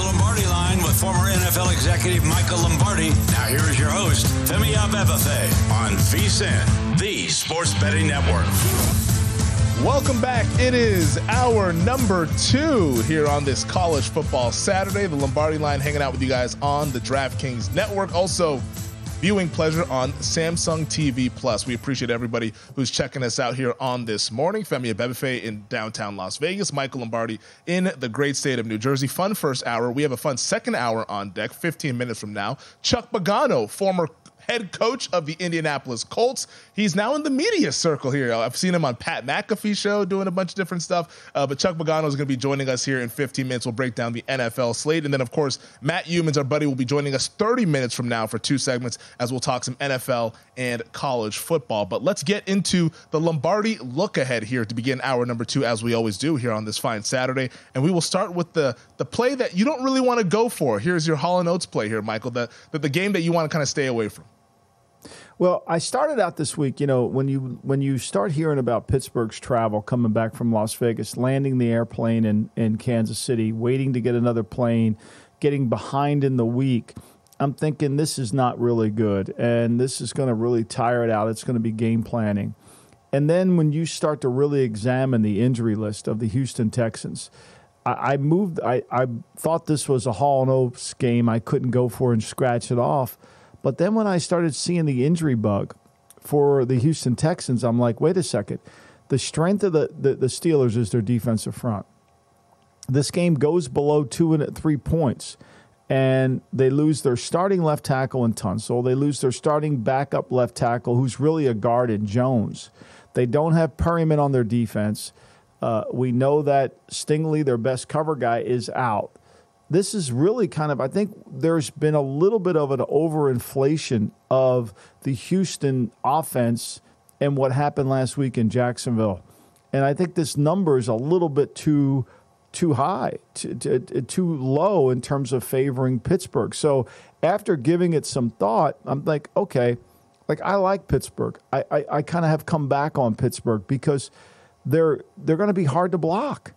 Lombardi Line with former NFL executive Michael Lombardi. Now here is your host, Femi Abebefe, on VSiN, the Sports Betting Network. Welcome back. It is hour number 2 here on this college football Saturday. The Lombardi Line hanging out with you guys on the DraftKings Network. Also, viewing pleasure on Samsung TV Plus. We appreciate everybody who's checking us out here on this morning. Femi Abebefe in downtown Las Vegas. Michael Lombardi in the great state of New Jersey. Fun first hour. We have a fun second hour on deck 15 minutes from now. Chuck Pagano, former head coach of the Indianapolis Colts. He's now in the media circle here. I've seen him on Pat McAfee's show doing a bunch of different stuff. But Chuck Pagano is going to be joining us here in 15 minutes. We'll break down the NFL slate. And then, of course, Matt Youmans, our buddy, will be joining us 30 minutes from now for 2 segments as we'll talk some NFL and college football. But let's get into the Lombardi look ahead here to begin hour number 2, as we always do here on this fine Saturday. And we will start with the play that you don't really want to go for. Here's your Hall & Oates play here, Michael, the game that you want to kind of stay away from. Well, I started out this week, when you start hearing about Pittsburgh's travel coming back from Las Vegas, landing the airplane in Kansas City, waiting to get another plane, getting behind in the week, I'm thinking this is not really good, and this is going to really tire it out. It's going to be game planning. And then when you start to really examine the injury list of the Houston Texans, I thought this was a Hall & Oates game I couldn't go for and scratch it off. But then when I started seeing the injury bug for the Houston Texans, I'm like, wait a second. The strength of the Steelers is their defensive front. This game goes below 2 and 3 points, and they lose their starting left tackle in Tunsil. They lose their starting backup left tackle, who's really a guard in Jones. They don't have Perryman on their defense. We know that Stingley, their best cover guy, is out. This is really kind of, I think there's been a little bit of an overinflation of the Houston offense and what happened last week in Jacksonville. And I think this number is a little bit too high, too low in terms of favoring Pittsburgh. So after giving it some thought, I'm like, okay, I like Pittsburgh. I kind of have come back on Pittsburgh because they're going to be hard to block.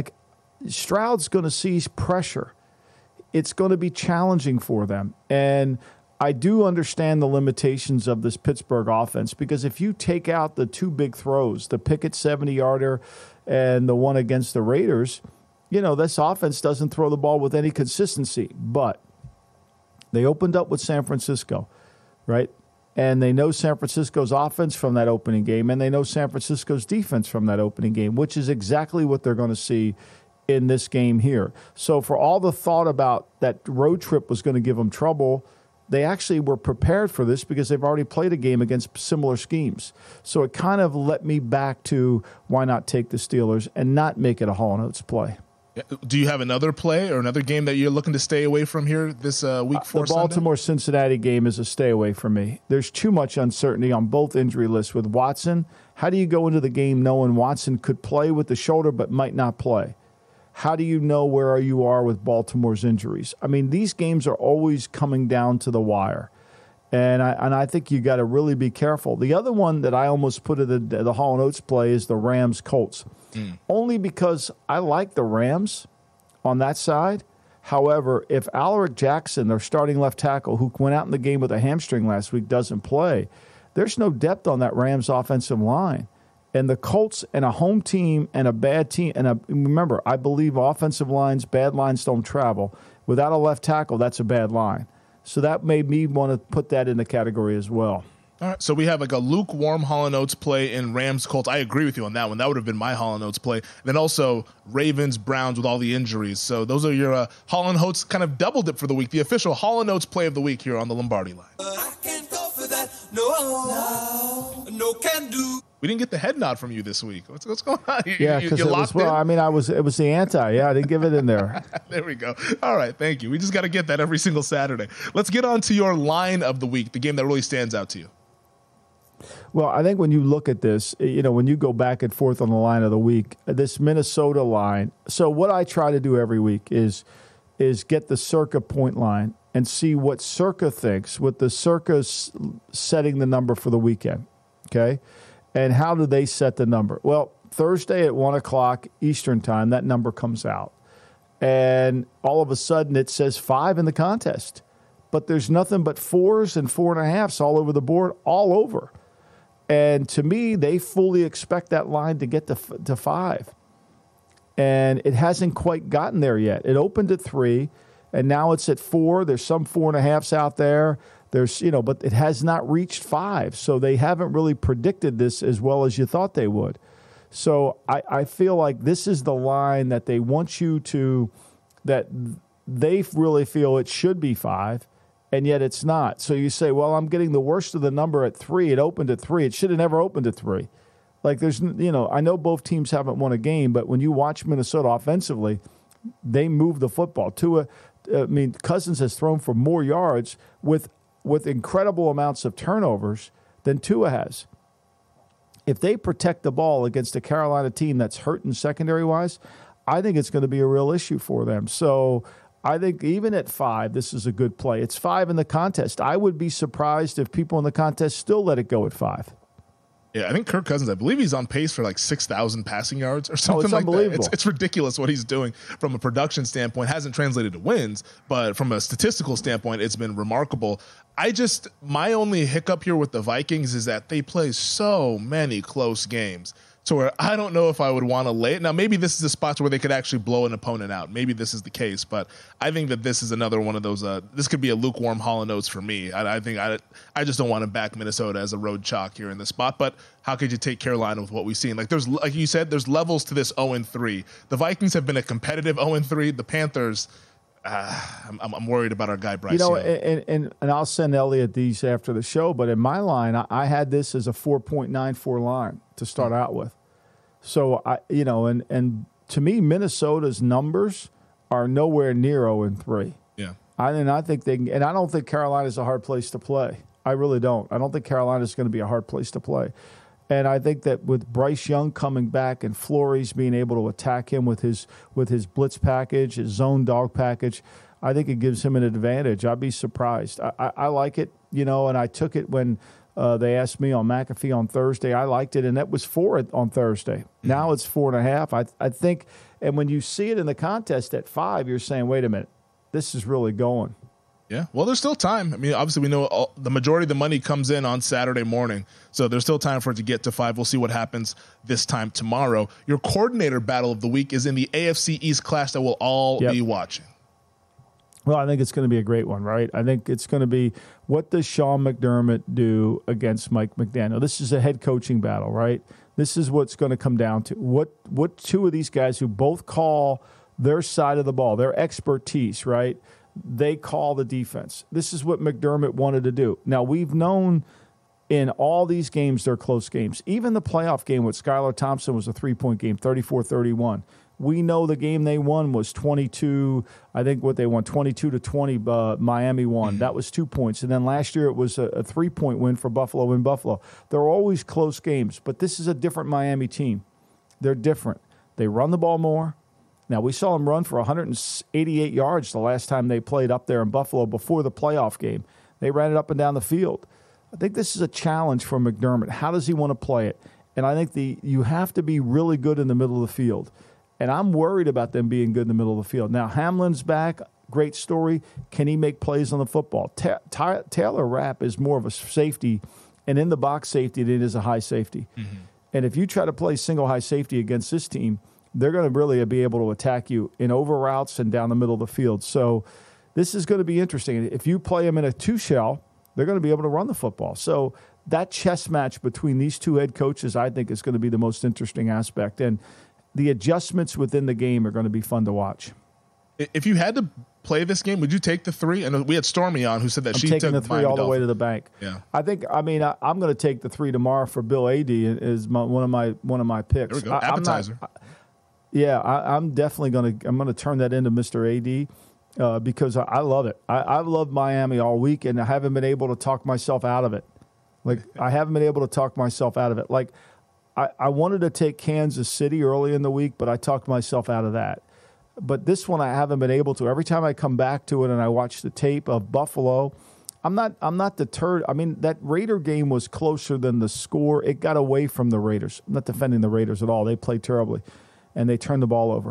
Stroud's going to see pressure. It's going to be challenging for them. And I do understand the limitations of this Pittsburgh offense because if you take out the 2 big throws, the Pickett 70-yarder and the one against the Raiders, this offense doesn't throw the ball with any consistency. But they opened up with San Francisco, right? And they know San Francisco's offense from that opening game, and they know San Francisco's defense from that opening game, which is exactly what they're going to see in this game here. So for all the thought about that road trip was going to give them trouble, they actually were prepared for this because they've already played a game against similar schemes. So it kind of let me back to why not take the Steelers and not make it a Hall & Oates play. Do you have another play or another game that you're looking to stay away from here this week 4 The Baltimore-Cincinnati game is a stay away from me. There's too much uncertainty on both injury lists with Watson. How do you go into the game knowing Watson could play with the shoulder but might not play? How do you know where you are with Baltimore's injuries? I mean, these games are always coming down to the wire. And I think you got to really be careful. The other one that I almost put at the Hall & Oates play is the Rams-Colts. Only because I like the Rams on that side. However, if Alaric Jackson, their starting left tackle, who went out in the game with a hamstring last week, doesn't play, there's no depth on that Rams offensive line. And the Colts and a home team and a bad team, remember, I believe offensive lines, bad lines don't travel. Without a left tackle, that's a bad line. So that made me want to put that in the category as well. All right, so we have a lukewarm Hall & Oates play in Rams-Colts. I agree with you on that one. That would have been my Hall & Oates play. And then also Ravens-Browns with all the injuries. So those are your Hall & Oates kind of double dip for the week. The official Hall & Oates play of the week here on the Lombardi Line. I can't go for that. No can do. We didn't get the head nod from you this week. What's going on? Because it was it was the anti. Yeah, I didn't give it in there. There we go. All right, thank you. We just got to get that every single Saturday. Let's get on to your line of the week, the game that really stands out to you. Well, I think when you look at this, when you go back and forth on the line of the week, this Minnesota line. So what I try to do every week is get the Circa point line and see what Circa thinks, with the Circa setting the number for the weekend. Okay. And how do they set the number? Well, Thursday at 1 o'clock Eastern time, that number comes out. and all of a sudden it says 5 in the contest. But there's nothing but 4s and 4.5s all over the board, all over. And to me, they fully expect that line to get to 5. And it hasn't quite gotten there yet. It opened at 3, and now it's at 4. There's some 4.5s out there. There's, but it has not reached 5. So they haven't really predicted this as well as you thought they would. So I feel like this is the line that they want you to, that they really feel it should be 5, and yet it's not. So you say, well, I'm getting the worst of the number at 3. It opened at 3. It should have never opened at 3. Like there's, I know both teams haven't won a game, but when you watch Minnesota offensively, they move the football. Cousins has thrown for more yards with incredible amounts of turnovers than Tua has. If they protect the ball against a Carolina team that's hurting secondary-wise, I think it's going to be a real issue for them. So I think even at 5, this is a good play. It's 5 in the contest. I would be surprised if people in the contest still let it go at 5. Yeah, I think Kirk Cousins, I believe he's on pace for like 6,000 passing yards or something it's like unbelievable. that. It's ridiculous what he's doing from a production standpoint. Hasn't translated to wins, but from a statistical standpoint, it's been remarkable. My only hiccup here with the Vikings is that they play so many close games. So where I don't know if I would want to lay it. Now, maybe this is a spot where they could actually blow an opponent out. Maybe this is the case, but I think that this is another one of those. This could be a lukewarm Hall & Oates for me. I think I just don't want to back Minnesota as a road chalk here in this spot. But how could you take Carolina with what we've seen? Like you said, there's levels to this 0-3. The Vikings have been a competitive 0-3. The Panthers. I'm worried about our guy Bryce Young. And I'll send Elliot these after the show, but in my line, I had this as a 4.94 line to start out with. So and to me, Minnesota's numbers are nowhere near 0-3. Yeah, I think they can, and I don't think Carolina's a hard place to play. I really don't. I don't think Carolina's going to be a hard place to play. And I think that with Bryce Young coming back and Flores being able to attack him with his blitz package, his zone dog package, I think it gives him an advantage. I'd be surprised. I like it, and I took it when they asked me on McAfee on Thursday. I liked it, and that was 4 on Thursday. Now it's 4.5. I think, and when you see it in the contest at 5, you're saying, wait a minute, this is really going. Yeah, well, there's still time. I mean, obviously, we know the majority of the money comes in on Saturday morning, so there's still time for it to get to 5. We'll see what happens this time tomorrow. Your coordinator battle of the week is in the AFC East clash that we'll all be watching. Well, I think it's going to be a great one, right? I think it's going to be, what does Sean McDermott do against Mike McDaniel? This is a head coaching battle, right? This is what's going to come down to. What two of these guys who both call their side of the ball, their expertise, right? They call the defense. This is what McDermott wanted to do. Now, we've known in all these games they're close games. Even the playoff game with Skylar Thompson was a 3-point game, 34-31. We know the game they won was 22. I think what they won, 22-20, Miami won. That was 2 points. And then last year it was a 3-point win for Buffalo in Buffalo. They're always close games, but this is a different Miami team. They're different. They run the ball more. Now, we saw them run for 188 yards the last time they played up there in Buffalo before the playoff game. They ran it up and down the field. I think this is a challenge for McDermott. How does he want to play it? And I think you have to be really good in the middle of the field. And I'm worried about them being good in the middle of the field. Now, Hamlin's back. Great story. Can he make plays on the football? Taylor Rapp is more of a safety, and in the box safety than it is a high safety. Mm-hmm. And if you try to play single high safety against this team, they're going to really be able to attack you in over routes and down the middle of the field. So this is going to be interesting. If you play them in a 2-shell, they're going to be able to run the football. So that chess match between these two head coaches, I think, is going to be the most interesting aspect. And the adjustments within the game are going to be fun to watch. If you had to play this game, would you take the 3? And we had Stormy on who said that I'm taking the 3 all the way to the bank. Yeah, I'm going to take the 3 tomorrow for Bill Adee is one of my picks. There we go. Appetizer. I'm definitely going to turn that into Mr. AD because I love it. I've loved Miami all week, and I haven't been able to talk myself out of it. Like, I wanted to take Kansas City early in the week, but I talked myself out of that. But this one I haven't been able to. Every time I come back to it and I watch the tape of Buffalo, I'm not deterred. I mean, that Raider game was closer than the score. It got away from the Raiders. I'm not defending the Raiders at all. They played terribly, and they turned the ball over.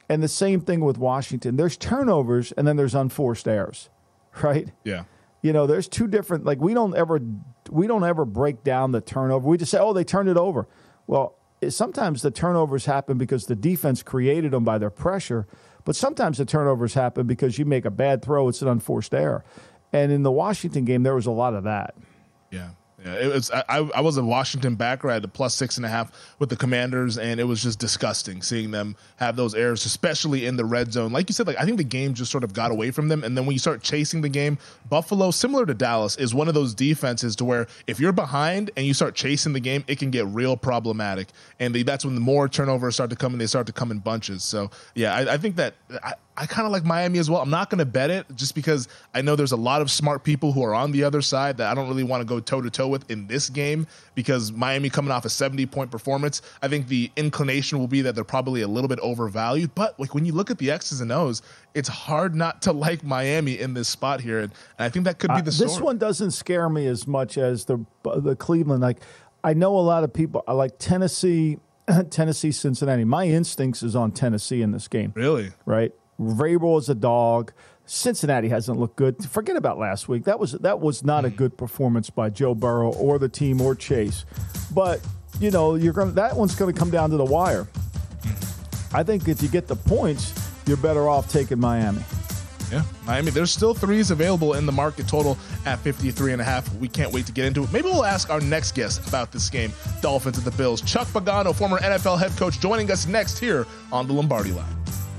And the same thing with Washington. There's turnovers and then there's unforced errors, right? Yeah. You know, there's two different, like we don't ever break down the turnover. We just say, oh, they turned it over. Well, sometimes the turnovers happen because the defense created them by their pressure, but sometimes the turnovers happen because you make a bad throw, it's an unforced error. And in the Washington game, there was a lot of that. Yeah. Yeah, it was. I was a Washington backer. I had a +6.5 with the Commanders, and it was just disgusting seeing them have those errors, especially in the red zone. Like you said, I think the game just sort of got away from them. And then when you start chasing the game, Buffalo, similar to Dallas, is one of those defenses to where if you're behind and you start chasing the game, it can get real problematic. And that's when the more turnovers start to come, and they start to come in bunches. So yeah, I think that. I kind of like Miami as well. I'm not going to bet it just because I know there's a lot of smart people who are on the other side that I don't really want to go toe-to-toe with in this game because Miami coming off a 70-point performance, I think the inclination will be that they're probably a little bit overvalued. But when you look at the X's and O's, it's hard not to like Miami in this spot here. And I think that could be the story. This one doesn't scare me as much as the Cleveland. Like, I know a lot of people, I like Tennessee, Cincinnati. My instincts is on Tennessee in this game. Really? Right? Vrabel is a dog. Cincinnati hasn't looked good. Forget about last week. That was not a good performance by Joe Burrow or the team or Chase. But you know, that one's going to come down to the wire. I think if you get the points, you're better off taking Miami. Yeah, Miami. There's still threes available in the market total at 53.5. We can't wait to get into it. Maybe we'll ask our next guest about this game. Dolphins at the Bills. Chuck Pagano, former NFL head coach, joining us next here on the Lombardi Line.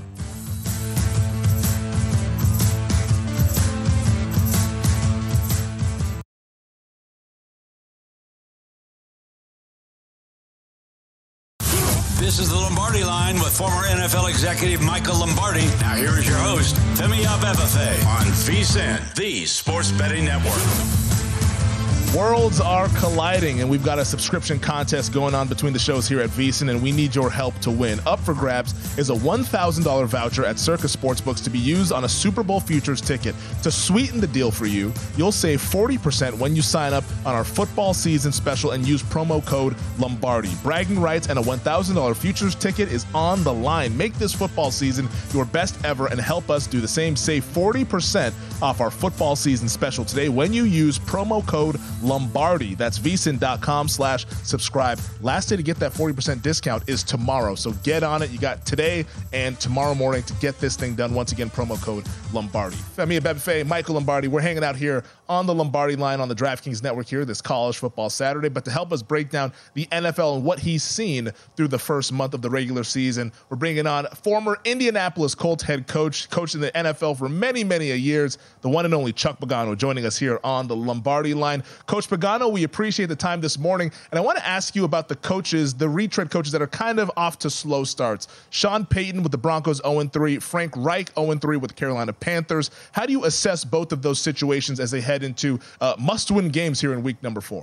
This is the Lombardi Line with former NFL executive Michael Lombardi. Now here is your host, Femi Abebefe, on VSiN, the Sports Betting Network. Worlds are colliding, and we've got a subscription contest going on between the shows here at VSiN, and we need your help to win. Up for grabs is a $1,000 voucher at Circus Sportsbooks to be used on a Super Bowl futures ticket. To sweeten the deal for you, you'll save 40% when you sign up on our football season special and use promo code Lombardi. Bragging rights and a $1,000 futures ticket is on the line. Make this football season your best ever and help us do the same. Save 40% off our football season special today when you use promo code Lombardi. That's vsin.com/subscribe. Last day to get that 40% discount is tomorrow. So get on it. You got today and tomorrow morning to get this thing done. Once again, promo code Lombardi. Femi Abebefe, Michael Lombardi. We're hanging out here on the Lombardi Line on the DraftKings Network here this college football Saturday. But to help us break down the NFL and what he's seen through the first month of the regular season, we're bringing on former Indianapolis Colts head coach, coached in the NFL for many, many years, the one and only Chuck Pagano, joining us here on the Lombardi Line. Coach Pagano, we appreciate the time this morning. And I want to ask you about the coaches, the retread coaches that are kind of off to slow starts. Sean Payton with the Broncos 0-3, Frank Reich 0-3 with the Carolina Panthers. How do you assess both of those situations as they head into must-win games here in week number 4?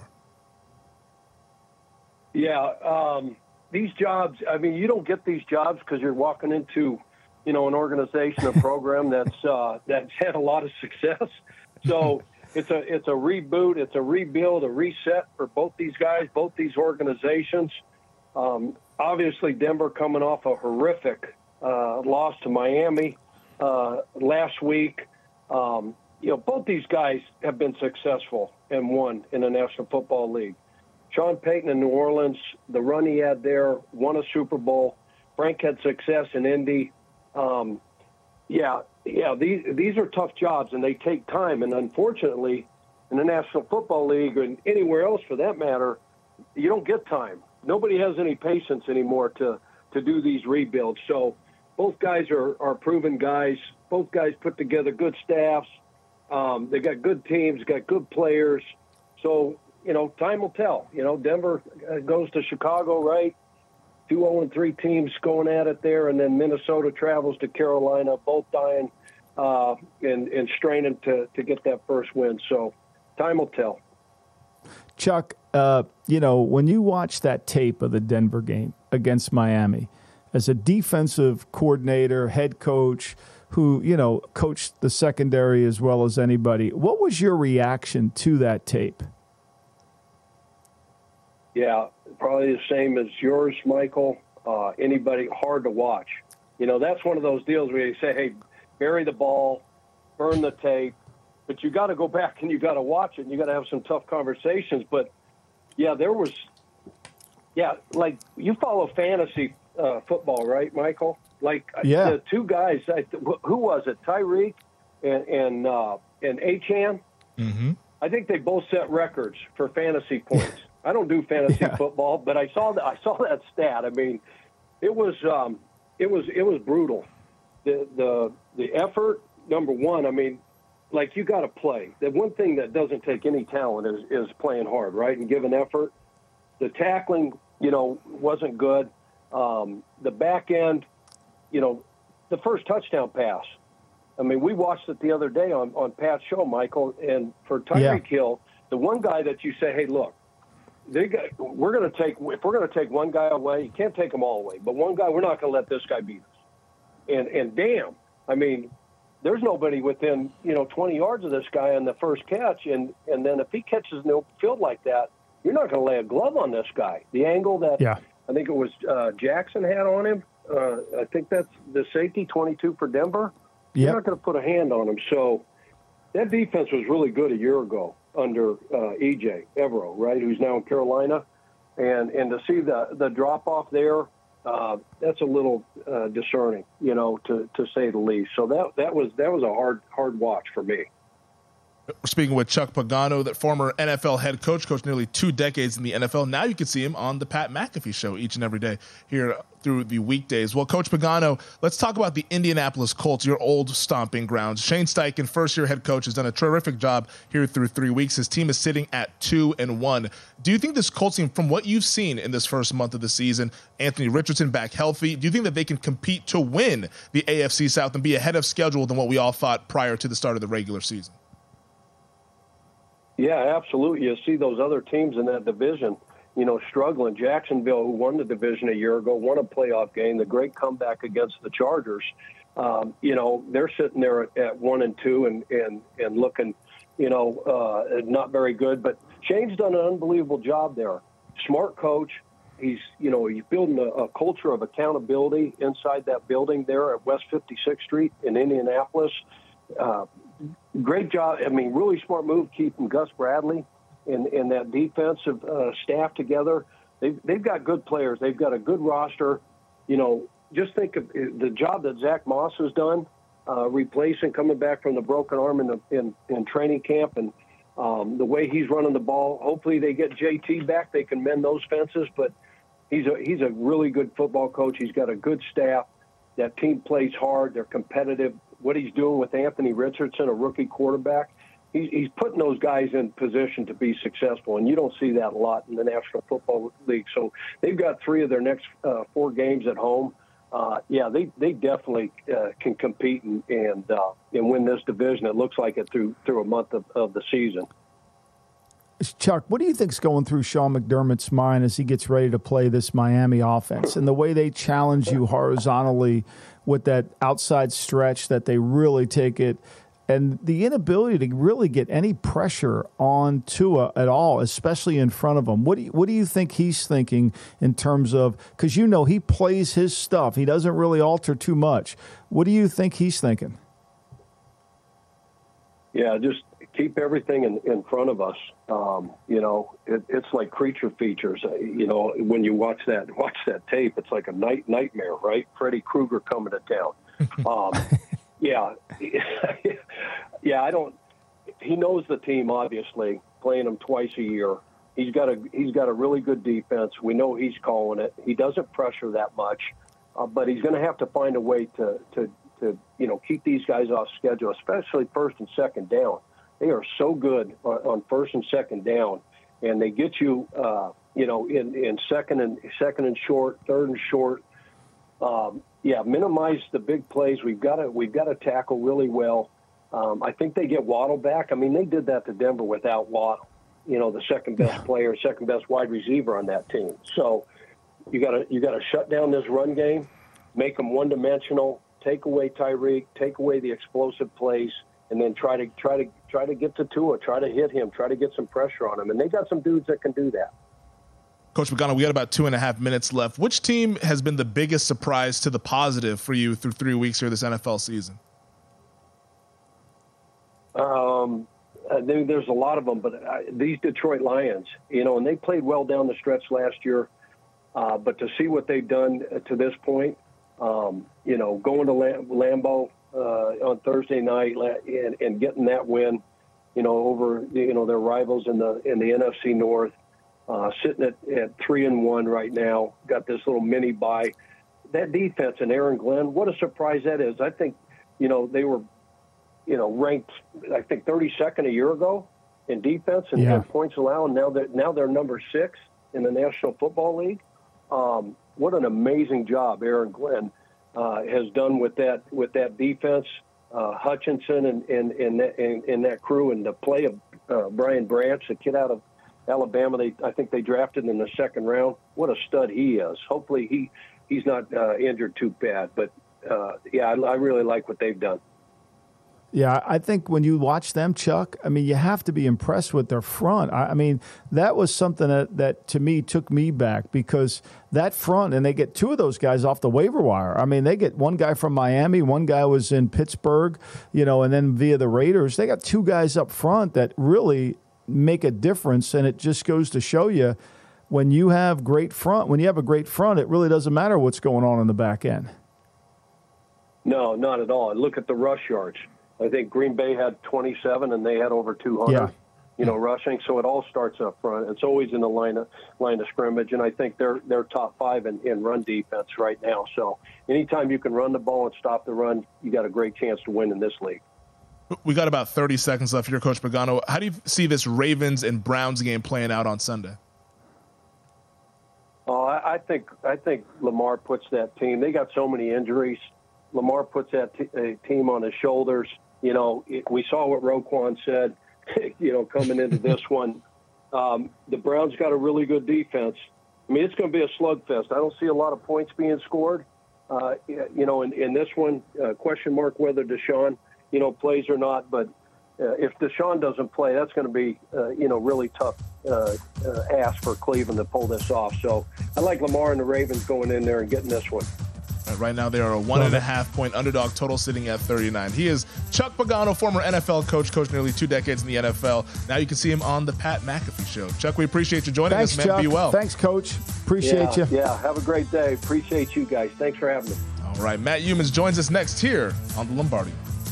Yeah, these jobs, I mean, you don't get these jobs because you're walking into, an organization, a program that's had a lot of success. So it's a reboot, it's a rebuild, a reset for both these guys, both these organizations. Obviously, Denver coming off a horrific loss to Miami last week. Both these guys have been successful and won in the National Football League. Sean Payton in New Orleans, the run he had there, won a Super Bowl. Frank had success in Indy. These are tough jobs, and they take time. And unfortunately, in the National Football League and anywhere else for that matter, you don't get time. Nobody has any patience anymore to do these rebuilds. So both guys are proven guys. Both guys put together good staffs. They got good teams, got good players. So, time will tell. Denver goes to Chicago, right? 2 0-3 teams going at it there, and then Minnesota travels to Carolina, both dying and straining to get that first win. So time will tell. Chuck, when you watch that tape of the Denver game against Miami, as a defensive coordinator, head coach, who, coached the secondary as well as anybody, what was your reaction to that tape? Yeah, probably the same as yours, Michael. Anybody, hard to watch. That's one of those deals where you say, hey, bury the ball, burn the tape, but you got to go back and you got to watch it and you got to have some tough conversations. But like you follow fantasy football, right, Michael? Like the two guys, who was it? Tyreek and Achane. Mm-hmm. I think they both set records for fantasy points. I don't do fantasy football, but I saw that stat. I mean, it was brutal. The effort, number one. I mean, like you got to play. The one thing that doesn't take any talent is playing hard, right, and giving effort. The tackling, wasn't good. The back end, the first touchdown pass. I mean, we watched it the other day on Pat's show, Michael, and for Tyreek Hill, the one guy that you say, hey, look, if we're going to take one guy away, you can't take them all away, but one guy, we're not going to let this guy beat us. And damn, I mean, there's nobody within 20 yards of this guy on the first catch, and then if he catches no field like that, you're not going to lay a glove on this guy. The angle that I think it was Jackson had on him, I think that's the safety 22 for Denver. You're not going to put a hand on him. So that defense was really good a year ago under E.J. Evero, right, who's now in Carolina. And to see the drop-off there, that's a little discerning, to say the least. So that was a hard watch for me. We're speaking with Chuck Pagano, that former NFL head coach, coached nearly 2 decades in the NFL. Now you can see him on the Pat McAfee show each and every day here through the weekdays. Well, Coach Pagano, let's talk about the Indianapolis Colts, your old stomping grounds. Shane Steichen, first-year head coach, has done a terrific job here through 3 weeks. His team is sitting at 2-1. Do you think this Colts team, from what you've seen in this first month of the season, Anthony Richardson back healthy, do you think that they can compete to win the AFC South and be ahead of schedule than what we all thought prior to the start of the regular season? Yeah, absolutely. You see those other teams in that division, struggling. Jacksonville, who won the division a year ago, won a playoff game, the great comeback against the Chargers. They're sitting there at 1-2 and looking, not very good. But Shane's done an unbelievable job there. Smart coach. He's building a culture of accountability inside that building there at West 56th Street in Indianapolis. Great job. I mean, really smart move keeping Gus Bradley and that defensive staff together. They've got good players. They've got a good roster. Just think of the job that Zach Moss has done, replacing, coming back from the broken arm in training camp, and the way he's running the ball. Hopefully they get JT back. They can mend those fences. But he's a really good football coach. He's got a good staff. That team plays hard. They're competitive. What he's doing with Anthony Richardson, a rookie quarterback, he's putting those guys in position to be successful, and you don't see that a lot in the National Football League. So they've got 3 of their next 4 games at home. They definitely can compete and win this division. It looks like it through a month of the season. Chuck, what do you think's going through Sean McDermott's mind as he gets ready to play this Miami offense and the way they challenge you horizontally with that outside stretch, that they really take it, and the inability to really get any pressure on Tua at all, especially in front of him? What do you think he's thinking in terms of, because he plays his stuff. He doesn't really alter too much. What do you think he's thinking? Yeah, just keep everything in front of us. It's like creature features. When you watch that tape, it's like a nightmare, right? Freddy Krueger coming to town. I don't. He knows the team, obviously, playing them twice a year. He's got a really good defense. We know he's calling it. He doesn't pressure that much, but he's going to have to find a way to keep these guys off schedule, especially first and second down. They are so good on first and second down, and they get you, in second and short, third and short. Minimize the big plays. We've got to tackle really well. I think they get Waddle back. I mean, they did that to Denver without Waddle, the second best player, second best wide receiver on that team. So you got to shut down this run game, make them one-dimensional, take away Tyreek, take away the explosive plays, and then try to get to Tua, try to hit him, try to get some pressure on him. And they got some dudes that can do that. Coach Pagano, we got about 2.5 minutes left. Which team has been the biggest surprise to the positive for you through 3 weeks here this NFL season? There's a lot of them, but these Detroit Lions, and they played well down the stretch last year. But to see what they've done to this point, going to Lambeau on Thursday night and getting that win, over their rivals in the NFC North, sitting at 3-1 right now, got this little mini bye. That defense and Aaron Glenn, what a surprise that is. I think they were ranked, I think 32nd a year ago in defense and points allowed. Now they're number 6 in the National Football League. What an amazing job Aaron Glenn has done with that defense. Hutchinson and that crew, and the play of Brian Branch, the kid out of Alabama. I think they drafted in the second round. What a stud he is. Hopefully he's not injured too bad. But I really like what they've done. Yeah, I think when you watch them, Chuck, I mean, you have to be impressed with their front. I mean, that was something that to me took me back, because that front, and they get 2 of those guys off the waiver wire. I mean, they get one guy from Miami, one guy was in Pittsburgh, and then via the Raiders. They got 2 guys up front that really make a difference, and it just goes to show you when you have a great front, it really doesn't matter what's going on in the back end. No, not at all. And look at the rush yards. I think Green Bay had 27, and they had over 200, rushing. So it all starts up front. It's always in the line of scrimmage, and I think they're top 5 in run defense right now. So anytime you can run the ball and stop the run, you got a great chance to win in this league. We got about 30 seconds left here, Coach Pagano. How do you see this Ravens and Browns game playing out on Sunday? Oh, I think Lamar puts that team. They got so many injuries. Lamar puts that team on his shoulders. We saw what Roquan said, coming into this one. The Browns got a really good defense. I mean, it's going to be a slugfest. I don't see a lot of points being scored. In this one, question mark whether Deshaun, plays or not. But if Deshaun doesn't play, that's going to be, really tough ask for Cleveland to pull this off. So I like Lamar and the Ravens going in there and getting this one. Right now, they are a 1.5-point underdog, total sitting at 39. He is Chuck Pagano, former NFL coach nearly 2 decades in the NFL. Now you can see him on the Pat McAfee Show. Chuck, we appreciate you joining us, man. Chuck. Be well. Thanks, Coach. Appreciate you. Yeah, have a great day. Appreciate you guys. Thanks for having me. All right, Matt Youmans joins us next here on the Lombardi.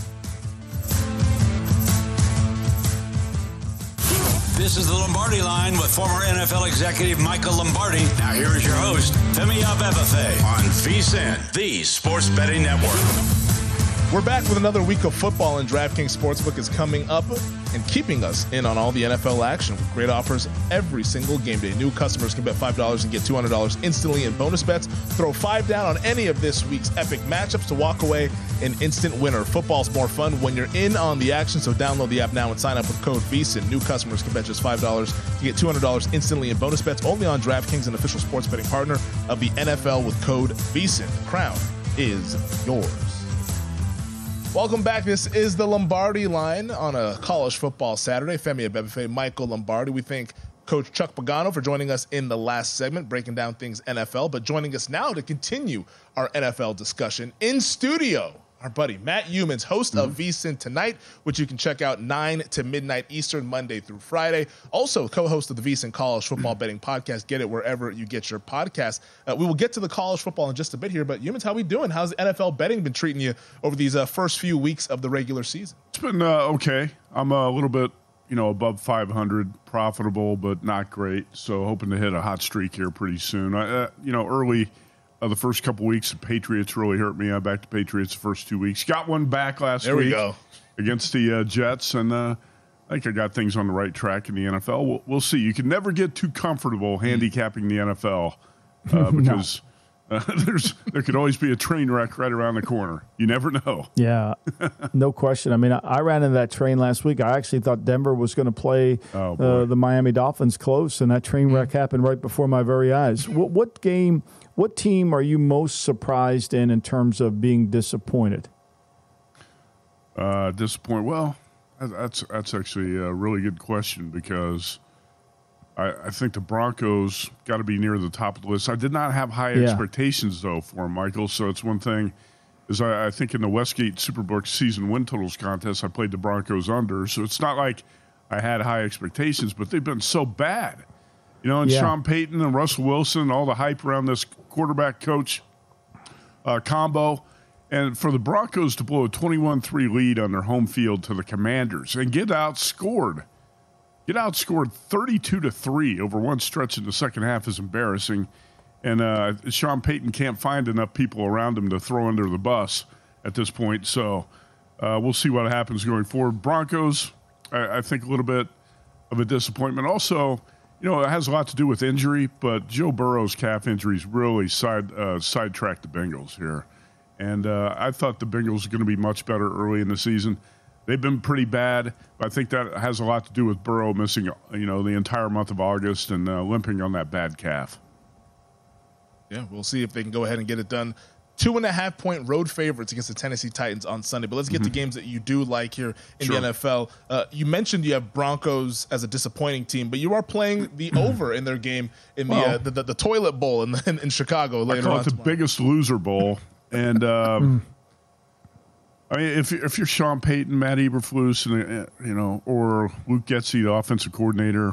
This is the Lombardi Line with former NFL executive Michael Lombardi. Now here is your host, Femi Abebefe, on VSiN, the Sports Betting Network. We're back with another week of football, and DraftKings Sportsbook is coming up and keeping us in on all the NFL action with great offers every single game day. New customers can bet $5 and get $200 instantly in bonus bets. Throw $5 down on any of this week's epic matchups to walk away an instant winner. Football's more fun when you're in on the action, so download the app now and sign up with code VSiN. New customers can bet just $5 to get $200 instantly in bonus bets, only on DraftKings, an official sports betting partner of the NFL, with code VSiN. The crown is yours. Welcome back. This is the Lombardi Line on a college football Saturday. Femi Abebefe, Michael Lombardi. We thank Coach Chuck Pagano for joining us in the last segment, breaking down things NFL, but joining us now to continue our NFL discussion in studio, our buddy Matt Youmans, host of VSiN Tonight, which you can check out 9 to midnight Eastern, Monday through Friday. Also, co-host of the VSiN College Football Betting Podcast. Get it wherever you get your podcast. We will get to the college football in just a bit here, but Youmans, how we doing? How's NFL betting been treating you over these first few weeks of the regular season? It's been okay. I'm a little bit, above 500, profitable, but not great. So hoping to hit a hot streak here pretty soon. Early. The first couple weeks, the Patriots really hurt me. I backed the Patriots the first 2 weeks. Got one back last week against the Jets, and I think I got things on the right track in the NFL. We'll see. You can never get too comfortable handicapping the NFL because there could always be a train wreck right around the corner. You never know. Yeah, no question. I mean, I ran into that train last week. I actually thought Denver was going to play the Miami Dolphins close, and that train wreck happened right before my very eyes. What team are you most surprised in terms of being disappointed? Disappointed? Well, that's actually a really good question, because I think the Broncos got to be near the top of the list. I did not have high expectations, though, for them, Michael. So it's one thing is I think in the Westgate Superbook season win totals contest, I played the Broncos under. So it's not like I had high expectations, but they've been so bad. You know, and Sean Payton and Russell Wilson, all the hype around this quarterback coach combo. And for the Broncos to blow a 21-3 lead on their home field to the Commanders and get outscored 32-3 over one stretch in the second half is embarrassing. And Sean Payton can't find enough people around him to throw under the bus at this point. So we'll see what happens going forward. Broncos, I think a little bit of a disappointment. Also, you know, it has a lot to do with injury, but Joe Burrow's calf injuries really sidetracked the Bengals here. And I thought the Bengals were going to be much better early in the season. They've been pretty bad. I think that has a lot to do with Burrow missing, you know, the entire month of August and limping on that bad calf. Yeah, we'll see if they can go ahead and get it done. 2.5-point road favorites against the Tennessee Titans on Sunday. But let's get to games that you do like here in the NFL. You mentioned you have Broncos as a disappointing team, but you are playing the over in their game in the Toilet Bowl in Chicago later on. I call it the biggest loser bowl. And I mean, if you're Sean Payton, Matt Eberflus, and you know, or Luke Getsy, the offensive coordinator,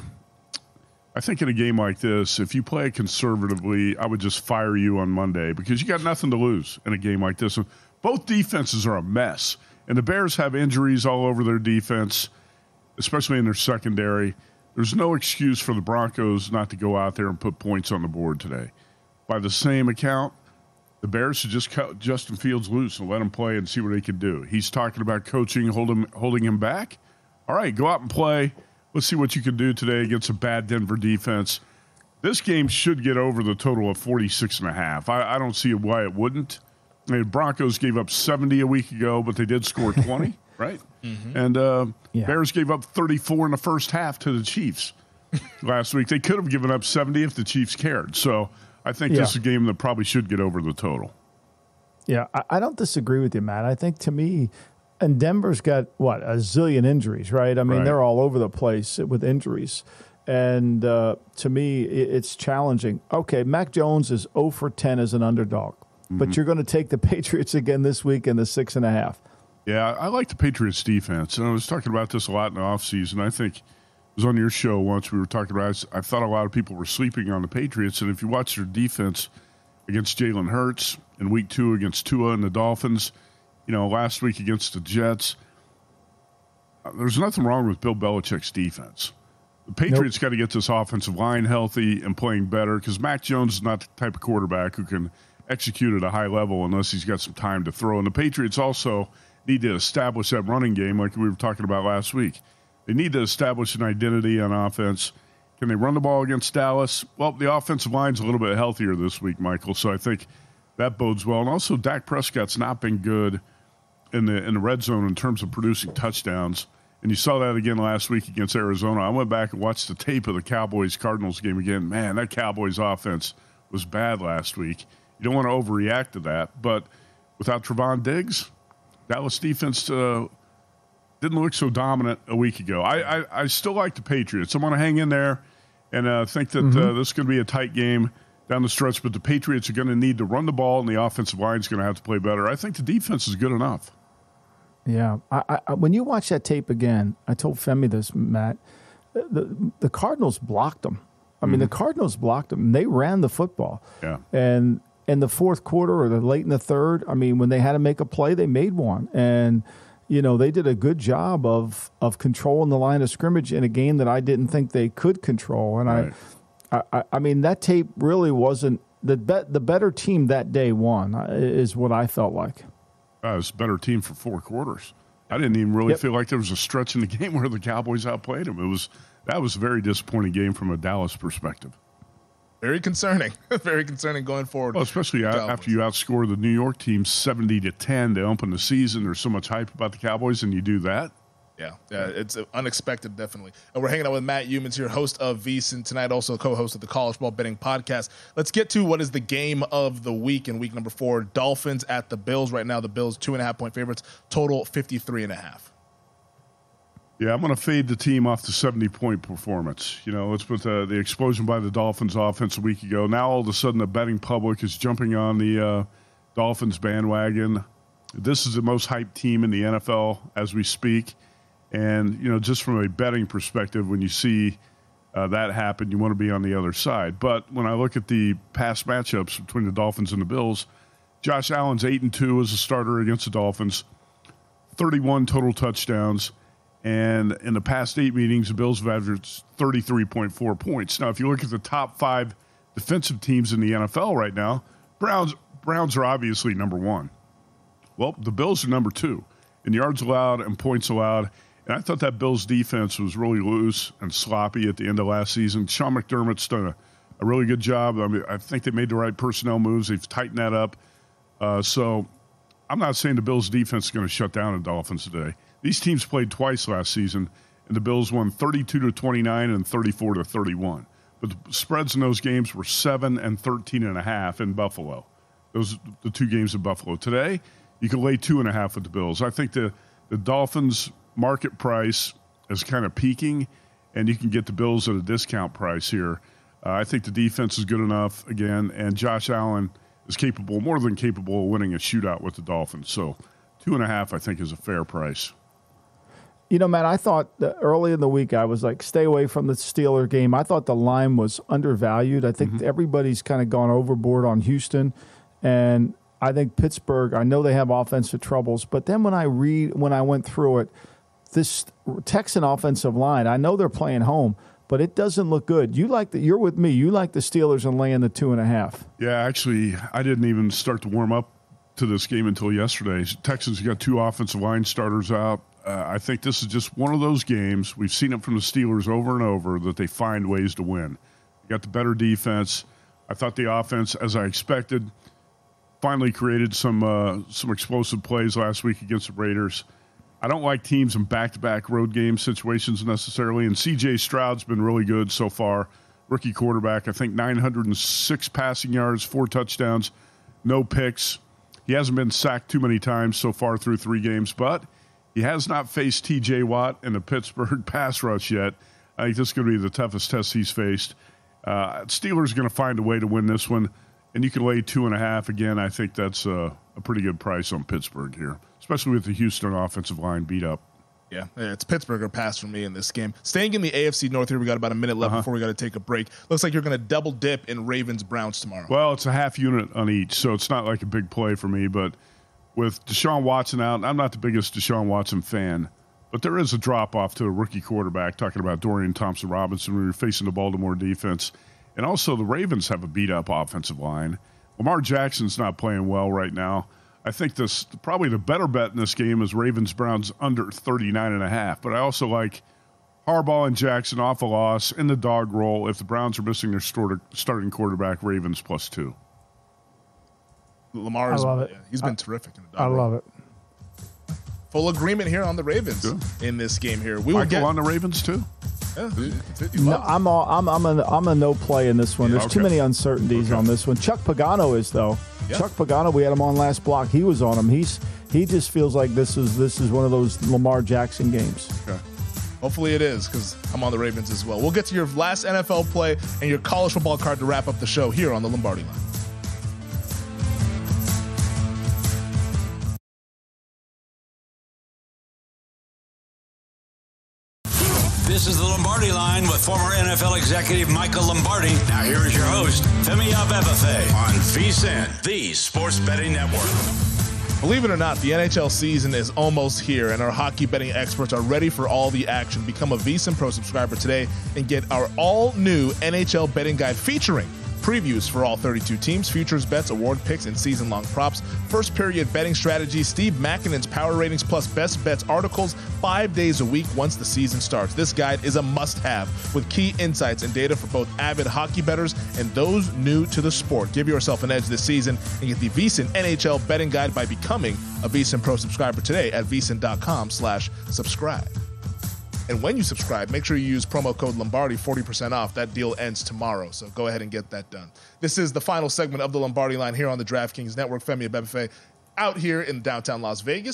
I think in a game like this, if you play it conservatively, I would just fire you on Monday because you got nothing to lose in a game like this. Both defenses are a mess, and the Bears have injuries all over their defense, especially in their secondary. There's no excuse for the Broncos not to go out there and put points on the board today. By the same account, the Bears should just cut Justin Fields loose and let him play and see what he can do. He's talking about coaching, holding him back. All right, go out and play. Let's see what you can do today against a bad Denver defense. This game should get over the total of 46.5. I don't see why it wouldn't. I mean, Broncos gave up 70 a week ago, but they did score 20, right? Mm-hmm. And Bears gave up 34 in the first half to the Chiefs last week. They could have given up 70 if the Chiefs cared. So I think this is a game that probably should get over the total. Yeah, I don't disagree with you, Matt. I think to me, and Denver's got, a zillion injuries, right? I mean, they're all over the place with injuries. And to me, it's challenging. Okay, Mac Jones is 0 for 10 as an underdog, but you're going to take the Patriots again this week in the 6.5. Yeah, I like the Patriots defense. And I was talking about this a lot in the offseason. I think it was on your show once we were talking about it. I thought a lot of people were sleeping on the Patriots. And if you watch their defense against Jalen Hurts in week 2 against Tua and the Dolphins, you know, last week against the Jets, there's nothing wrong with Bill Belichick's defense. The Patriots got to get this offensive line healthy and playing better because Mac Jones is not the type of quarterback who can execute at a high level unless he's got some time to throw. And the Patriots also need to establish that running game like we were talking about last week. They need to establish an identity on offense. Can they run the ball against Dallas? Well, the offensive line's a little bit healthier this week, Michael, so I think that bodes well. And also Dak Prescott's not been good in the red zone in terms of producing touchdowns. And you saw that again last week against Arizona. I went back and watched the tape of the Cowboys-Cardinals game again. Man, that Cowboys offense was bad last week. You don't want to overreact to that. But without Trevon Diggs, Dallas defense didn't look so dominant a week ago. I still like the Patriots. I'm going to hang in there and think that this is going to be a tight game down the stretch. But the Patriots are going to need to run the ball, and the offensive line is going to have to play better. I think the defense is good enough. Yeah. I when you watch that tape again, I told Femi this, Matt, the Cardinals blocked them. I mean, the Cardinals blocked them. They ran the football. Yeah. And in the fourth quarter or the late in the third, I mean, when they had to make a play, they made one. And, you know, they did a good job of controlling the line of scrimmage in a game that I didn't think they could control. And I mean, that tape really wasn't the better team that day won is what I felt like. It was a better team for 4 quarters. I didn't even really feel like there was a stretch in the game where the Cowboys outplayed them. That was a very disappointing game from a Dallas perspective. Very concerning. Very concerning going forward. Well, especially after you outscore the New York team 70-10 to open the season. There's so much hype about the Cowboys, and you do that. Yeah, it's unexpected, definitely. And we're hanging out with Matt Youmans here, host of VSiN tonight, also co-host of the College Football Betting Podcast. Let's get to what is the game of the week in week number 4. Dolphins at the Bills. Right now, the Bills 2.5-point favorites, total 53.5. Yeah, I'm going to fade the team off the 70-point performance. You know, let's put the explosion by the Dolphins offense a week ago. Now all of a sudden the betting public is jumping on the Dolphins bandwagon. This is the most hyped team in the NFL as we speak. And, you know, just from a betting perspective, when you see that happen, you want to be on the other side. But when I look at the past matchups between the Dolphins and the Bills, Josh Allen's 8-2 as a starter against the Dolphins, 31 total touchdowns. And in the past 8 meetings, the Bills have averaged 33.4 points. Now, if you look at the top 5 defensive teams in the NFL right now, Browns are obviously number 1. Well, the Bills are number 2 in yards allowed and points allowed. And I thought that Bills defense was really loose and sloppy at the end of last season. Sean McDermott's done a really good job. I mean, I think they made the right personnel moves. They've tightened that up. So I'm not saying the Bills defense is going to shut down the Dolphins today. These teams played twice last season, and the Bills won 32-29 and 34-31. But the spreads in those games were 7 and 13.5 in Buffalo. Those are the 2 games in Buffalo. Today, you can lay 2.5 with the Bills. I think the Dolphins' market price is kind of peaking, and you can get the Bills at a discount price here. I think the defense is good enough again, and Josh Allen is capable, more than capable, of winning a shootout with the Dolphins. So 2.5, I think, is a fair price. You know, Matt, I thought that early in the week I was like, stay away from the Steeler game. I thought the line was undervalued. I think everybody's kind of gone overboard on Houston. And I think Pittsburgh, I know they have offensive troubles. But then when I went through it, this Texan offensive line, I know they're playing home, but it doesn't look good. You're with me. You like the Steelers and laying the 2.5. Yeah, actually, I didn't even start to warm up to this game until yesterday. Texans got 2 offensive line starters out. I think this is just one of those games. We've seen it from the Steelers over and over that they find ways to win. You got the better defense. I thought the offense, as I expected, finally created some explosive plays last week against the Raiders. I don't like teams in back-to-back road game situations necessarily, and C.J. Stroud's been really good so far. Rookie quarterback, I think 906 passing yards, 4 touchdowns, no picks. He hasn't been sacked too many times so far through 3 games, but he has not faced T.J. Watt in the Pittsburgh pass rush yet. I think this is going to be the toughest test he's faced. Steelers are going to find a way to win this one, and you can lay 2.5. Again, I think that's a pretty good price on Pittsburgh here, especially with the Houston offensive line beat up. Yeah, it's Pittsburgh or pass for me in this game. Staying in the AFC North here, we got about a minute left before we got to take a break. Looks like you're going to double dip in Ravens-Browns tomorrow. Well, it's a half unit on each, so it's not like a big play for me, but with Deshaun Watson out, I'm not the biggest Deshaun Watson fan, but there is a drop-off to a rookie quarterback, talking about Dorian Thompson-Robinson when you're facing the Baltimore defense. And also the Ravens have a beat-up offensive line. Lamar Jackson's not playing well right now. I think probably the better bet in this game is Ravens-Browns under 39.5. But I also like Harbaugh and Jackson off a loss in the dog roll. If the Browns are missing their starting quarterback, Ravens +2. Lamar, he's been terrific in the dog roll. I love it. Full agreement here on the Ravens in this game here. We will get on the Ravens too. Yeah, no, I'm a no play in this one. There's too many uncertainties on this one. Chuck Pagano is though. Yeah. Chuck Pagano, we had him on last block. He was on him. He just feels like this is one of those Lamar Jackson games. Okay. Hopefully it is, because I'm on the Ravens as well. We'll get to your last NFL play and your college football card to wrap up the show here on the Lombardi Line. This is the Lombardi Line with former NFL executive Michael Lombardi. Now here is your host, Femi Abebefe, on VSiN, the Sports Betting Network. Believe it or not, the NHL season is almost here, and our hockey betting experts are ready for all the action. Become a VSiN Pro subscriber today and get our all-new NHL betting guide featuring previews for all 32 teams, futures bets, award picks, and season-long props, first period betting strategies, Steve Makinen's power ratings, plus best bets articles 5 days a week once the season starts. This guide is a must-have with key insights and data for both avid hockey bettors and those new to the sport. Give yourself an edge this season and get the VSiN NHL betting guide by becoming a VSiN Pro subscriber today at vsin.com/subscribe. And when you subscribe, make sure you use promo code Lombardi, 40% off. That deal ends tomorrow, so go ahead and get that done. This is the final segment of the Lombardi Line here on the DraftKings Network. Femi Abebefe out here in downtown Las Vegas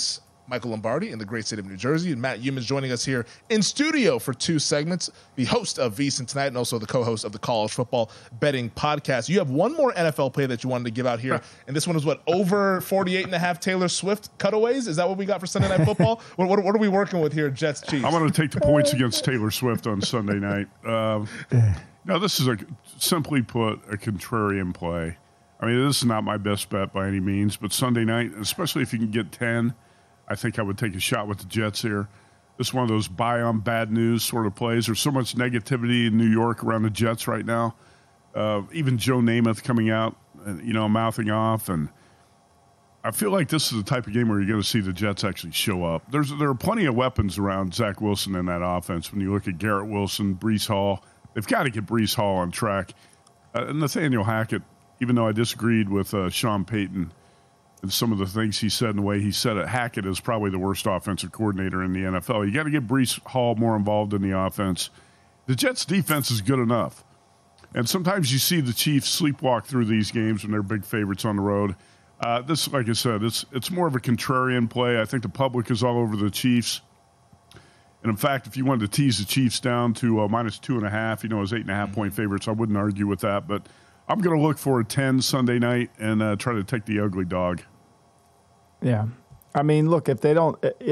Michael Lombardi in the great state of New Jersey, and Matt Youmans joining us here in studio for 2 segments, the host of VSiN Tonight and also the co-host of the College Football Betting Podcast. You have one more NFL play that you wanted to give out here, and this one is what, over 48.5 Taylor Swift cutaways? Is that what we got for Sunday Night Football? what are we working with here, Jets Chiefs? I'm going to take the points against Taylor Swift on Sunday night. No, this is simply put, a contrarian play. I mean, this is not my best bet by any means, but Sunday night, especially if you can get 10, I think I would take a shot with the Jets here. This is one of those buy on bad news sort of plays. There's so much negativity in New York around the Jets right now. Even Joe Namath coming out, mouthing off. And I feel like this is the type of game where you're going to see the Jets actually show up. There are plenty of weapons around Zach Wilson in that offense. When you look at Garrett Wilson, Breece Hall, they've got to get Breece Hall on track. And Nathaniel Hackett, even though I disagreed with Sean Payton and some of the things he said and the way he said it, Hackett is probably the worst offensive coordinator in the NFL. You got to get Breece Hall more involved in the offense. The Jets' defense is good enough. And sometimes you see the Chiefs sleepwalk through these games when they're big favorites on the road. This, like I said, it's more of a contrarian play. I think the public is all over the Chiefs. And, in fact, if you wanted to tease the Chiefs down to minus 2.5, as 8.5-point favorites, I wouldn't argue with that. But I'm going to look for a 10 Sunday night and try to take the ugly dog. Yeah. I mean, look, if they don't,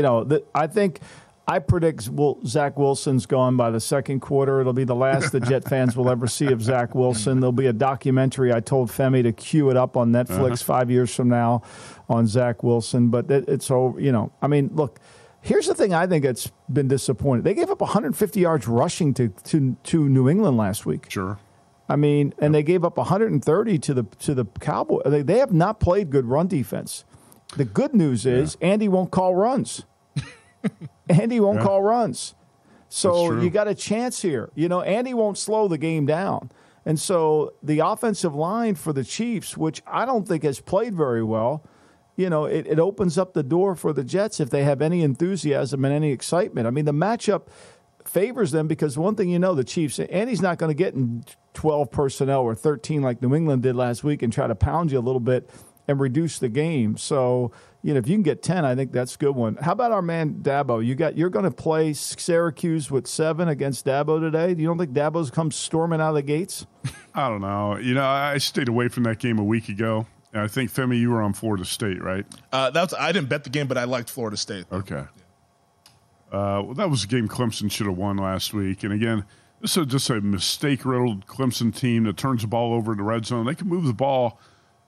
I predict Zach Wilson's gone by the second quarter. It'll be the last the Jet fans will ever see of Zach Wilson. There'll be a documentary. I told Femi to queue it up on Netflix 5 years from now on Zach Wilson. But it's so, I mean, look, here's the thing I think it's been disappointing. They gave up 150 yards rushing to New England last week. Sure. I mean, and they gave up 130 to the Cowboys. They have not played good run defense. The good news is Andy won't call runs. Andy won't call runs. So you got a chance here. Andy won't slow the game down. And so the offensive line for the Chiefs, which I don't think has played very well, it opens up the door for the Jets if they have any enthusiasm and any excitement. I mean, the matchup favors them because one thing the Chiefs, Andy's not going to get in 12 personnel or 13 like New England did last week and try to pound you a little bit and reduce the game. So, if you can get 10, I think that's a good one. How about our man Dabo? You're going to play Syracuse with 7 against Dabo today. Do you don't think Dabo's come storming out of the gates? I don't know. I stayed away from that game a week ago. And I think, Femi, you were on Florida State, right? I didn't bet the game, but I liked Florida State. Okay. That was a game Clemson should have won last week. And again, this is just a mistake-riddled Clemson team that turns the ball over in the red zone. They can move the ball,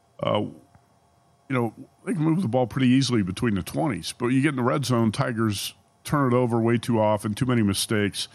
they can move the ball pretty easily between the 20s. But you get in the red zone, Tigers turn it over way too often, too many mistakes.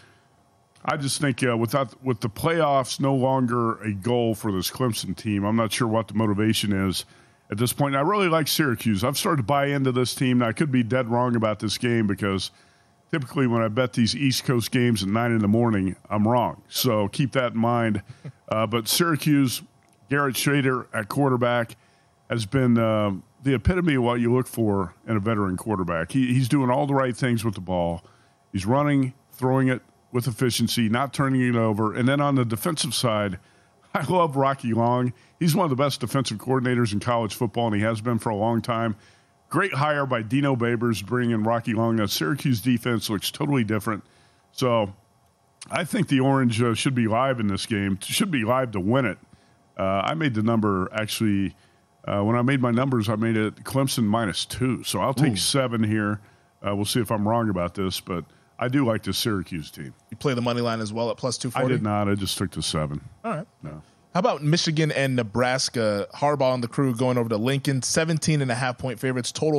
I just think with the playoffs no longer a goal for this Clemson team, I'm not sure what the motivation is at this point. And I really like Syracuse. I've started to buy into this team. Now, I could be dead wrong about this game because typically when I bet these East Coast games at 9 in the morning, I'm wrong. So keep that in mind. But Syracuse, Garrett Shrader at quarterback has been the epitome of what you look for in a veteran quarterback. He's doing all the right things with the ball. He's running, throwing it with efficiency, not turning it over. And then on the defensive side, I love Rocky Long. He's one of the best defensive coordinators in college football, and he has been for a long time. Great hire by Dino Babers bringing in Rocky Long. Now, Syracuse defense looks totally different. So I think the Orange should be live in this game, should be live to win it. I made the number actually when I made my numbers, I made it Clemson -2. So I'll take 7 here. We'll see if I'm wrong about this, but I do like the Syracuse team. You play the money line as well at +240? I did not. I just took the 7. All right. No. How about Michigan and Nebraska? Harbaugh and the crew going over to Lincoln, 17.5-point favorites, total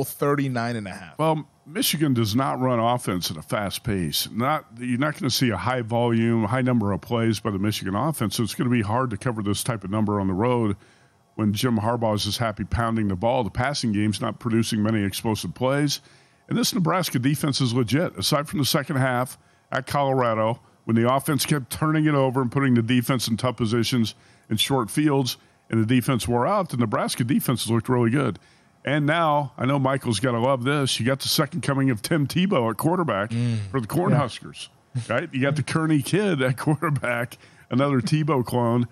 39.5. Well, Michigan does not run offense at a fast pace. You're not going to see a high volume, high number of plays by the Michigan offense. So it's going to be hard to cover this type of number on the road when Jim Harbaugh is just happy pounding the ball. The passing game's not producing many explosive plays. And this Nebraska defense is legit. Aside from the second half at Colorado, when the offense kept turning it over and putting the defense in tough positions in short fields and the defense wore out, the Nebraska defense looked really good. And now, I know Michael's got to love this, you got the second coming of Tim Tebow at quarterback for the Cornhuskers. Right? You got the Kearney kid at quarterback, another Tebow clone.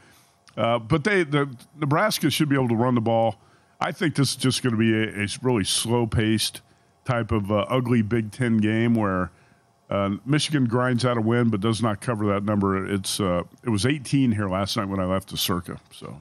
But the Nebraska should be able to run the ball. I think this is just going to be a really slow-paced type of ugly Big Ten game where Michigan grinds out a win but does not cover that number. It was 18 here last night when I left the Circa. So,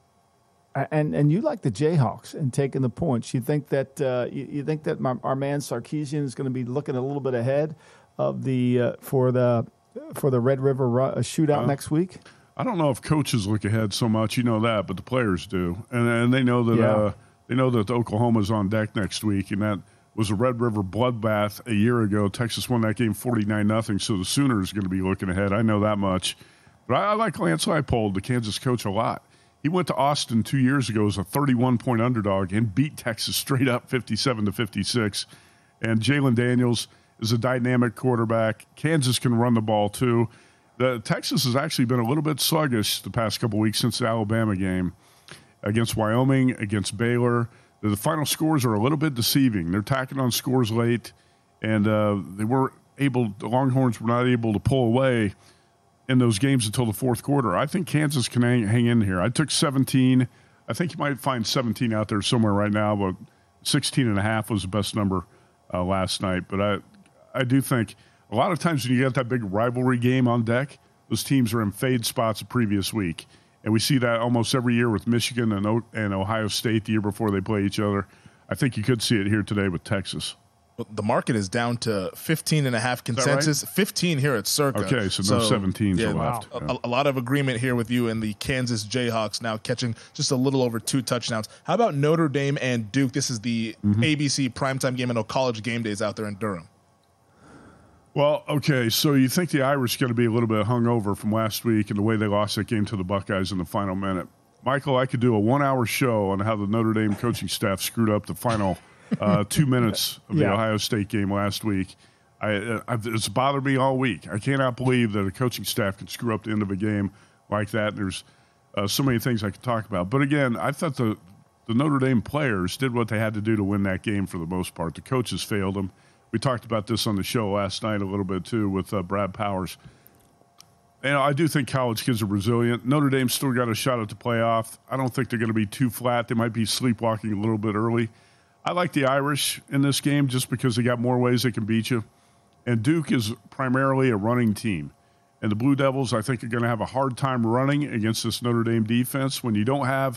and you like the Jayhawks and taking the points. You think that our man Sarkisian is going to be looking a little bit ahead of the for the Red River shootout next week? I don't know if coaches look ahead so much, you know that, but the players do, and they know that Oklahoma's on deck next week, and that was a Red River bloodbath a year ago. Texas won that game 49-0, so the Sooners are going to be looking ahead. I know that much, but I like Lance Leipold, the Kansas coach, a lot. He went to Austin 2 years ago as a 31-point underdog and beat Texas straight up 57-56. And Jalen Daniels is a dynamic quarterback. Kansas can run the ball too. Texas has actually been a little bit sluggish the past couple weeks since the Alabama game against Wyoming, against Baylor. The final scores are a little bit deceiving. They're tacking on scores late, and the Longhorns were not able to pull away in those games until the fourth quarter. I think Kansas can hang in here. I took 17. I think you might find 17 out there somewhere right now, but 16.5 was the best number last night. But I do think a lot of times when you get that big rivalry game on deck, those teams are in fade spots the previous week. And we see that almost every year with Michigan and Ohio State the year before they play each other. I think you could see it here today with Texas. Well, the market is down to 15.5 consensus, right? 15 here at Circa. Okay, so no 17s left. A lot of agreement here with you and the Kansas Jayhawks now catching just a little over 2 touchdowns. How about Notre Dame and Duke? This is the ABC primetime game. I know College Game Day is out there in Durham. Well, okay, so you think the Irish are going to be a little bit hungover from last week and the way they lost that game to the Buckeyes in the final minute. Michael, I could do a 1-hour show on how the Notre Dame coaching staff screwed up the final 2 minutes of the Ohio State game last week. It's bothered me all week. I cannot believe that a coaching staff can screw up the end of a game like that. There's so many things I could talk about. But again, I thought the Notre Dame players did what they had to do to win that game for the most part. The coaches failed them. We talked about this on the show last night a little bit, too, with Brad Powers. And I do think college kids are resilient. Notre Dame's still got a shot at the playoff. I don't think they're going to be too flat. They might be sleepwalking a little bit early. I like the Irish in this game just because they got more ways they can beat you. And Duke is primarily a running team. And the Blue Devils, I think, are going to have a hard time running against this Notre Dame defense when you don't have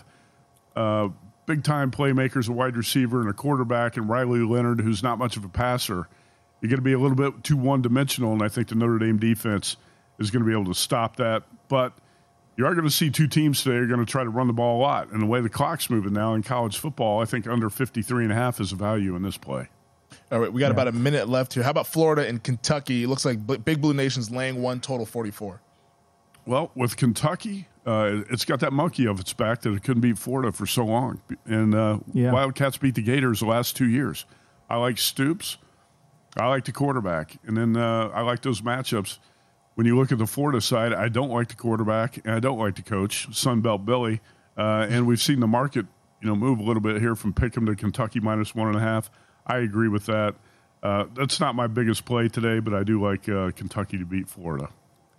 big-time playmakers, a wide receiver, and a quarterback, and Riley Leonard, who's not much of a passer. You're going to be a little bit too one-dimensional, and I think the Notre Dame defense is going to be able to stop that. But you are going to see two teams today are going to try to run the ball a lot. And the way the clock's moving now in college football, I think under 53.5 is a value in this play. All right, we got about a minute left here. How about Florida and Kentucky? It looks like Big Blue Nation's laying one, total 44. Well, with Kentucky, it's got that monkey of its back that it couldn't beat Florida for so long. And Wildcats beat the Gators the last 2 years. I like Stoops. I like the quarterback. And then I like those matchups. When you look at the Florida side, I don't like the quarterback, and I don't like the coach, Sunbelt Billy. And we've seen the market, move a little bit here from Pick'em to Kentucky minus 1.5. I agree with that. That's not my biggest play today, but I do like Kentucky to beat Florida.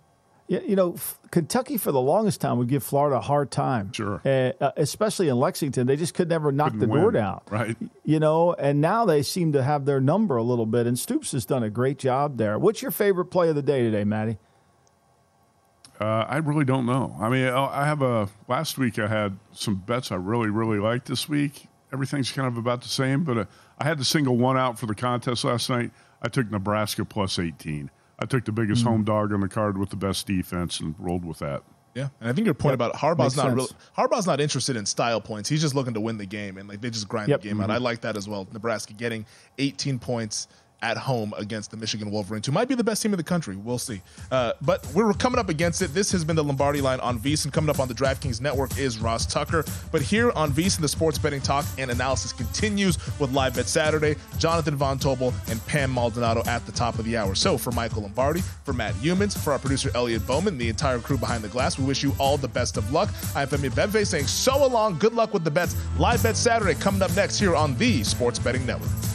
Yeah, Kentucky for the longest time would give Florida a hard time. Sure. Especially in Lexington. They just could never knock the door down. Right. And now they seem to have their number a little bit, and Stoops has done a great job there. What's your favorite play of the day today, Matty? I really don't know. I mean, last week I had some bets I really, really liked this week. Everything's kind of about the same, but I had to single one out for the contest last night. I took Nebraska plus 18. I took the biggest home dog on the card with the best defense and rolled with that. Yeah, and I think your point about Harbaugh's not interested in style points. He's just looking to win the game, and they just grind the game out. I like that as well. Nebraska getting 18 points at home against the Michigan Wolverines, who might be the best team in the country. We'll see. But we're coming up against it. This has been the Lombardi Line on VSiN. Coming up on the DraftKings Network is Ross Tucker. But here on VSiN, the sports betting talk and analysis continues with Live Bet Saturday. Jonathan Von Tobel and Pam Maldonado at the top of the hour. So for Michael Lombardi, for Matt Humans, for our producer Elliot Bowman, the entire crew behind the glass, we wish you all the best of luck. I'm Femi Bedve saying so long. Good luck with the bets. Live Bet Saturday coming up next here on the Sports Betting Network.